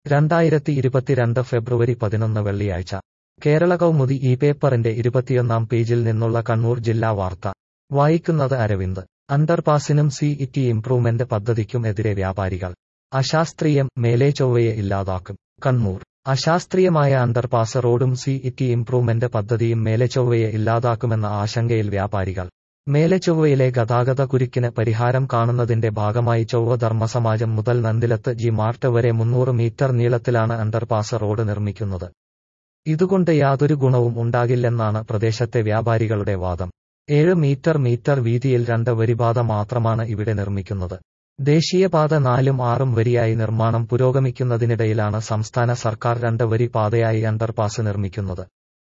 2022 ഫെബ്രുവരി 11 വെള്ളിയാഴ്ച കേരള കൗമുദി ഈ പേപ്പറിന്റെ 21 പേജിൽ നിന്നുള്ള കണ്ണൂർ ജില്ലാ വാർത്ത വായിക്കുന്നത് അരവിന്ദ്. അണ്ടർപാസിനും CET ഇംപ്രൂവ്മെന്റ് പദ്ധതിക്കും എതിരെ വ്യാപാരികൾ. അശാസ്ത്രീയം, മേലെ ചൊവ്വയെ ഇല്ലാതാക്കും. കണ്ണൂർ. അശാസ്ത്രീയമായ അണ്ടർപാസ് റോഡും CET ഇംപ്രൂവ്മെന്റ് പദ്ധതിയും മേലെ ചൊവ്വയെ ഇല്ലാതാക്കുമെന്ന ആശങ്കയിൽ വ്യാപാരികൾ. മേലെ ചൊവ്വയിലെ ഗതാഗത കുരുക്കിന് പരിഹാരം കാണുന്നതിന്റെ ഭാഗമായി ചൊവ്വ ധർമ്മസമാജം മുതൽ നന്ദിലത്ത് ജി മാർട്ട് വരെ 300 മീറ്റർ നീളത്തിലാണ് അണ്ടർപാസ് റോഡ് നിർമ്മിക്കുന്നത്. ഇതുകൊണ്ട് യാതൊരു ഗുണവും ഉണ്ടാകില്ലെന്നാണ് പ്രദേശത്തെ വ്യാപാരികളുടെ വാദം. 7 മീറ്റർ വീതിയിൽ 2 വരിപാത മാത്രമാണ് ഇവിടെ നിർമ്മിക്കുന്നത്. ദേശീയപാത 4ഉം 6ഉം വരിയായി നിർമ്മാണം പുരോഗമിക്കുന്നതിനിടയിലാണ് സംസ്ഥാന സർക്കാർ 2 വരി പാതയായി അണ്ടർപാസ് നിർമ്മിക്കുന്നത്.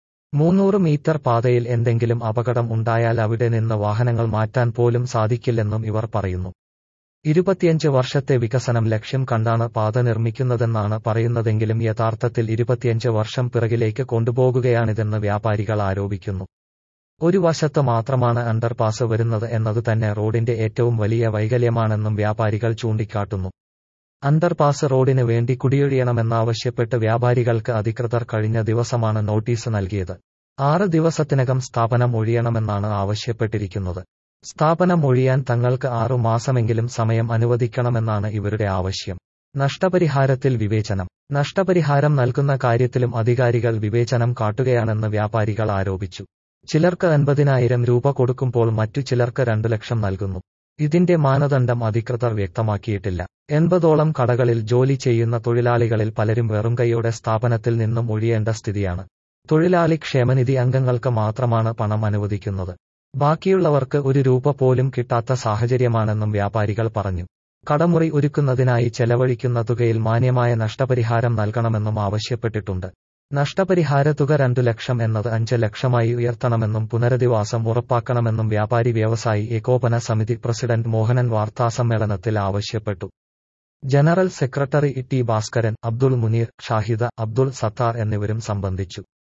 300 മീറ്റർ പാതയിൽ എന്തെങ്കിലും അപകടം ഉണ്ടായാൽ അവിടെ നിന്ന് വാഹനങ്ങൾ മാറ്റാൻ പോലും സാധിക്കില്ലെന്നും ഇവർ പറയുന്നു. 25 വർഷത്തെ വികസനം ലക്ഷ്യം കണ്ടാണ് പാത നിർമ്മിക്കുന്നതെന്നാണ് പറയുന്നതെങ്കിലും യഥാർത്ഥത്തിൽ 25 വർഷം പിറകിലേക്ക് കൊണ്ടുപോകുകയാണിതെന്ന് വ്യാപാരികൾ ആരോപിക്കുന്നു. ഒരു വശത്ത് മാത്രമാണ് അണ്ടർപാസ് വരുന്നത് എന്നത് തന്നെ റോഡിന്റെ ഏറ്റവും വലിയ വൈകല്യമാണെന്നും വ്യാപാരികൾ ചൂണ്ടിക്കാട്ടുന്നു. അണ്ടർപാസ് റോഡിന് വേണ്ടി കുടിയൊഴിയണമെന്നാവശ്യപ്പെട്ട് വ്യാപാരികൾക്ക് അധികൃതർ കഴിഞ്ഞ ദിവസമാണ് നോട്ടീസ് നൽകിയത്. 6 ദിവസത്തിനകം സ്ഥാപനം ഒഴിയണമെന്നാണ് ആവശ്യപ്പെട്ടിരിക്കുന്നത്. സ്ഥാപനം ഒഴിയാൻ തങ്ങൾക്ക് 6 മാസമെങ്കിലും സമയം അനുവദിക്കണമെന്നാണ് ഇവരുടെ ആവശ്യം. നഷ്ടപരിഹാരത്തിൽ വിവേചനം. നഷ്ടപരിഹാരം നൽകുന്ന കാര്യത്തിലും അധികാരികൾ വിവേചനം കാട്ടുകയാണെന്ന് വ്യാപാരികൾ ആരോപിച്ചു. ചിലർക്ക് 50,000 രൂപ കൊടുക്കുമ്പോൾ മറ്റു ചിലർക്ക് 2 ലക്ഷം നൽകുന്നു. ഇതിന്റെ മാനദണ്ഡം അധികൃതർ വ്യക്തമാക്കിയിട്ടില്ല. 80ഓളം കടകളിൽ ജോലി ചെയ്യുന്ന തൊഴിലാളികളിൽ പലരും വെറും കൈയോടെ സ്ഥാപനത്തിൽ നിന്നും ഒഴിയേണ്ട സ്ഥിതിയാണ്. തൊഴിലാളി ക്ഷേമനിധി അംഗങ്ങൾക്ക് മാത്രമാണ് പണം അനുവദിക്കുന്നത്. ബാക്കിയുള്ളവർക്ക് 1 രൂപ പോലും കിട്ടാത്ത സാഹചര്യമാണെന്നും വ്യാപാരികൾ പറഞ്ഞു. കടമുറി ഒരുക്കുന്നതിനായി ചെലവഴിക്കുന്ന തുകയിൽ മാന്യമായ നഷ്ടപരിഹാരം നൽകണമെന്നും ആവശ്യപ്പെട്ടിട്ടുണ്ട്. നഷ്ടപരിഹാര തുക 2 ലക്ഷം എന്നത് 5 ലക്ഷമായി ഉയർത്തണമെന്നും പുനരധിവാസം ഉറപ്പാക്കണമെന്നും വ്യാപാരി വ്യവസായി ഏകോപന സമിതി പ്രസിഡന്റ് മോഹനൻ വാർത്താസമ്മേളനത്തിൽ ആവശ്യപ്പെട്ടു. General secretary T Bhaskaran, Abdul Munir, Shahida, Abdul Sathar എന്നിവരും സംബന്ധിച്ചു.